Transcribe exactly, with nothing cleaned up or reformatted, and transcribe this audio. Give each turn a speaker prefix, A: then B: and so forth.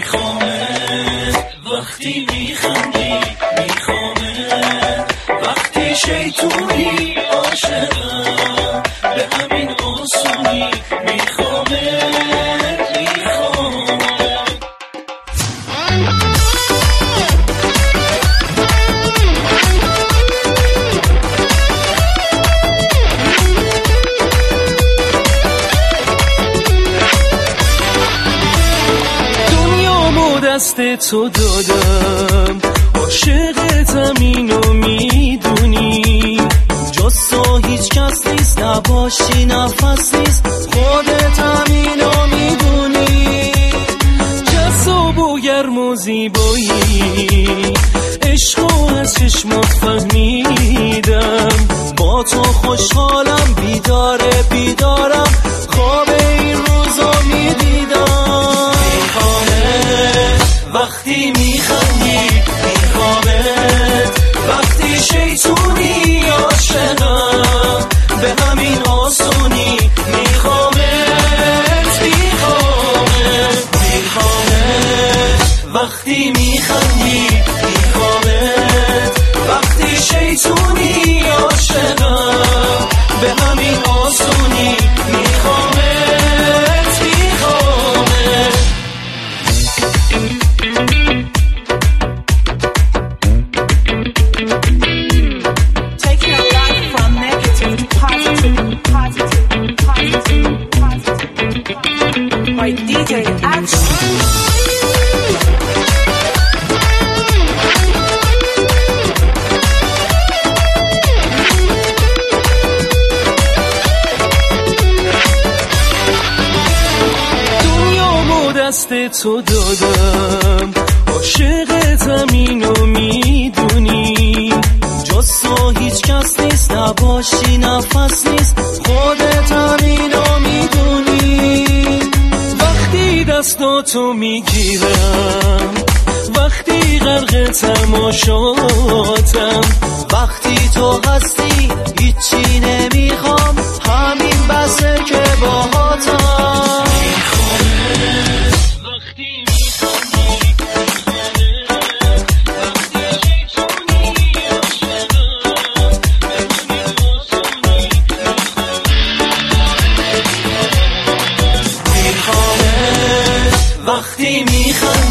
A: میخوامت وقتی میخندی، میخوامت وقتی شیطونی، عاشقم به همین آسونی، میخوامت میخوامت. دنیامو دست تو دادم، عاشقتم اینو میدونی، جز تو هیچ کس نیست، نباشی نفس نیست، خودتم اینو میدونی. جذاب و گرم و زیبایی، عشقو از چشمات فهمیدم، با تو خوشحالم، بیداره بیدارم، خواب این روزو میدیدم. میخوامت وقتی میخندی، میخوامت وقتی شیطونی، عاشقم به همین آسونی، میخوامت میخوامت میخوامت وقتی میخندی، میخوامت وقتی شیطونی، عاشقم به همین آسونی، میخوامت میخوامت.
B: Taking a life from negative to positive, positive, positive, positive, positive. By دی جی Action.
A: دست تو دادم، عاشقتم اینو میدونی، جز تو هیچ کس نیست، نباشی نفس نیست، خودتم اینو میدونی. وقتی دستاتو میگیرم، وقتی غرق تماشاتم، وقتی تو هستی هیچی نمیخوام، همین بسه که باهاتم. وقتی میخندی،